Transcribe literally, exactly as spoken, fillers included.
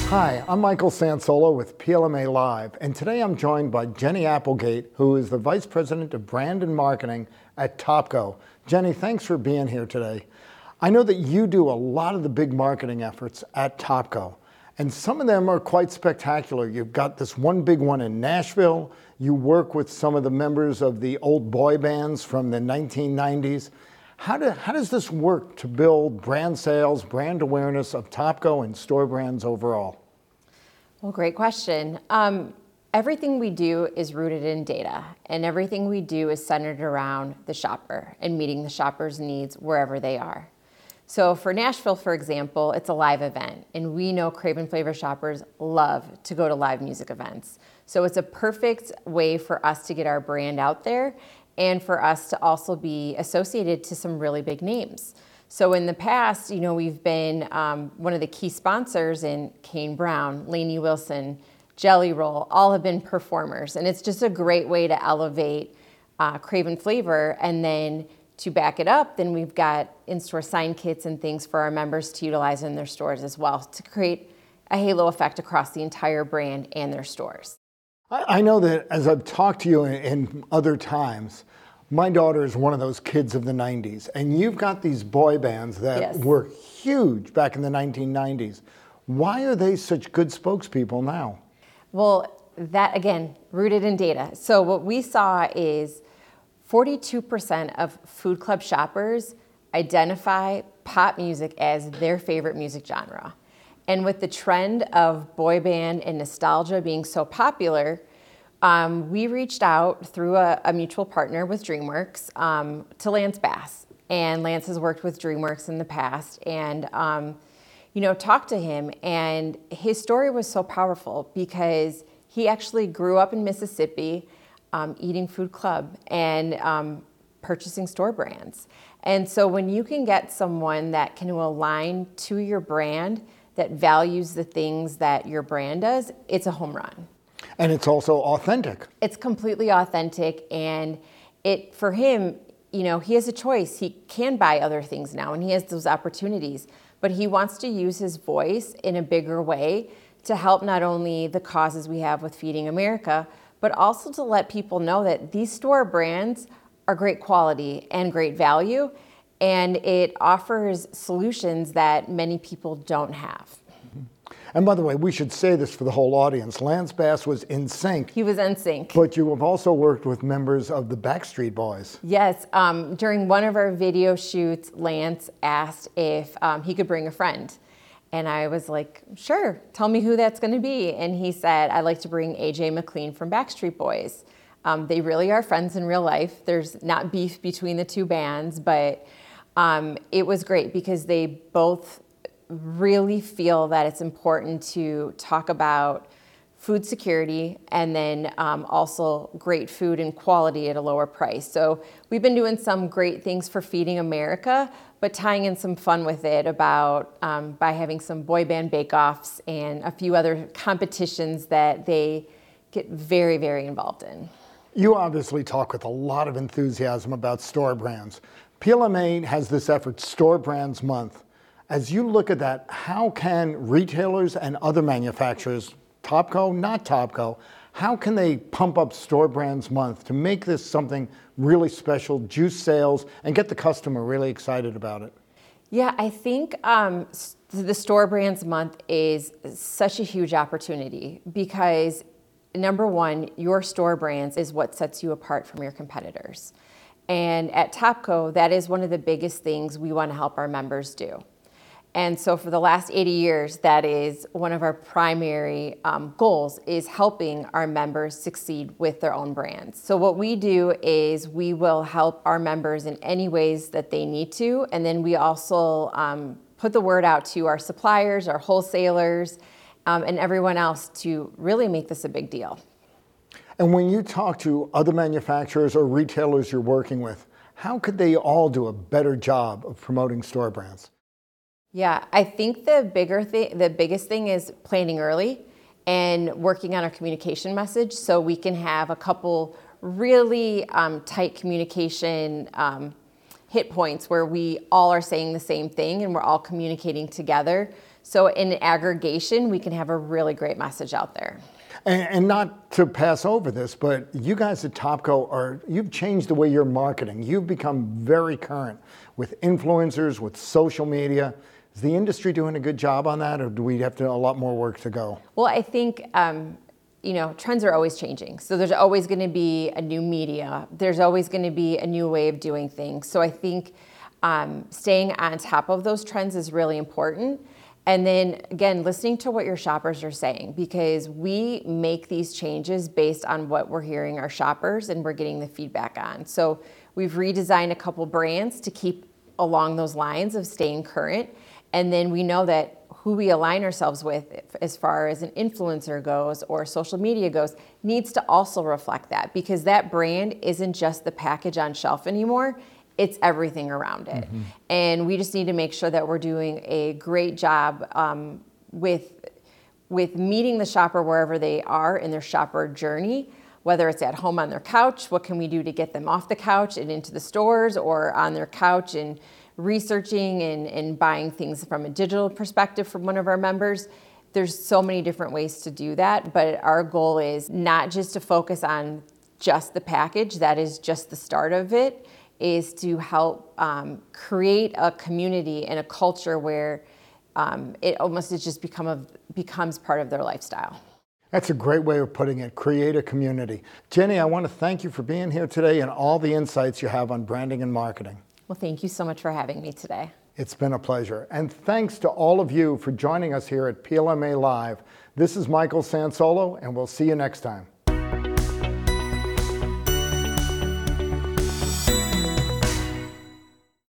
Hi, I'm Michael Sansolo with P L M A Live, and today I'm joined by Jenny Applegate, who is the Vice President of Brand and Marketing at Topco. Jenny, thanks for being here today. I know that you do a lot of the big marketing efforts at Topco, and some of them are quite spectacular. You've got this one big one in Nashville. You work with some of the members of the old boy bands from the nineteen nineties. How, do, how does this work to build brand sales, brand awareness of Topco and store brands overall? Well, great question. Um, everything we do is rooted in data, and everything we do is centered around the shopper and meeting the shopper's needs wherever they are. So for Nashville, for example, it's a live event, and we know Craven Flavor shoppers love to go to live music events. So it's a perfect way for us to get our brand out there and for us to also be associated to some really big names. So in the past, you know, we've been um, one of the key sponsors in Kane Brown, Lainey Wilson, Jelly Roll, all have been performers. And it's just a great way to elevate uh, Craven Flavor. And then to back it up, then we've got in-store sign kits and things for our members to utilize in their stores as well to create a halo effect across the entire brand and their stores. I know that as I've talked to you in, in other times, my daughter is one of those kids of the nineties, and you've got these boy bands that Yes. were huge back in the nineteen nineties. Why are they such good spokespeople now? Well, that again, rooted in data. So what we saw is forty-two percent of food club shoppers identify pop music as their favorite music genre. And with the trend of boy band and nostalgia being so popular, um, we reached out through a, a mutual partner with DreamWorks um, to Lance Bass. And Lance has worked with DreamWorks in the past and, um, you know, talked to him. And his story was so powerful because he actually grew up in Mississippi um, eating food club and um, purchasing store brands. And so when you can get someone that can align to your brand, that values the things that your brand does, it's a home run. And it's also authentic. It's completely authentic, and it for him, you know, he has a choice. He can buy other things now, and he has those opportunities, but he wants to use his voice in a bigger way to help not only the causes we have with Feeding America, but also to let people know that these store brands are great quality and great value, and it offers solutions that many people don't have. And by the way, we should say this for the whole audience. Lance Bass was in sync. He was in sync. But you have also worked with members of the Backstreet Boys. Yes. Um, during one of our video shoots, Lance asked if um, he could bring a friend. And I was like, sure, tell me who that's going to be. And he said, I'd like to bring A J McLean from Backstreet Boys. Um, they really are friends in real life. There's not beef between the two bands, but um, it was great because they both really feel that it's important to talk about food security and then um, also great food and quality at a lower price. So we've been doing some great things for Feeding America, but tying in some fun with it about um, by having some boy band bake-offs and a few other competitions that they get very, very involved in. You obviously talk with a lot of enthusiasm about store brands. P L M A has this effort, Store Brands Month. As you look at that, how can retailers and other manufacturers, Topco, not Topco, how can they pump up Store Brands Month to make this something really special, juice sales, and get the customer really excited about it? Yeah, I think um, the Store Brands Month is such a huge opportunity because, number one, your store brands is what sets you apart from your competitors. And at Topco, that is one of the biggest things we want to help our members do. And so for the last eighty years, that is one of our primary um, goals, is helping our members succeed with their own brands. So what we do is we will help our members in any ways that they need to, and then we also um, put the word out to our suppliers, our wholesalers, um, and everyone else to really make this a big deal. And when you talk to other manufacturers or retailers you're working with, how could they all do a better job of promoting store brands? Yeah, I think the bigger thing, the biggest thing is planning early and working on our communication message so we can have a couple really um, tight communication um, hit points where we all are saying the same thing and we're all communicating together. So in aggregation, we can have a really great message out there. And, and not to pass over this, but you guys at Topco are, you've changed the way you're marketing. You've become very current with influencers, with social media. Is the industry doing a good job on that, or do we have to, a lot more work to go? Well, I think, um, you know, trends are always changing. So there's always going to be a new media. There's always going to be a new way of doing things. So I think um, staying on top of those trends is really important. And then again, listening to what your shoppers are saying, because we make these changes based on what we're hearing our shoppers and we're getting the feedback on. So we've redesigned a couple brands to keep along those lines of staying current. And then we know that who we align ourselves with as far as an influencer goes or social media goes needs to also reflect that, because that brand isn't just the package on shelf anymore. It's everything around it. Mm-hmm. And we just need to make sure that we're doing a great job um, with, with meeting the shopper wherever they are in their shopper journey, whether it's at home on their couch, what can we do to get them off the couch and into the stores, or on their couch and researching and, and buying things from a digital perspective from one of our members. There's so many different ways to do that, but our goal is not just to focus on just the package, that is just the start of it, is to help um, create a community and a culture where um, it almost has just become a, becomes part of their lifestyle. That's a great way of putting it, create a community. Jenny, I want to thank you for being here today and all the insights you have on branding and marketing. Well, thank you so much for having me today. It's been a pleasure. And thanks to all of you for joining us here at P L M A Live. This is Michael Sansolo, and we'll see you next time.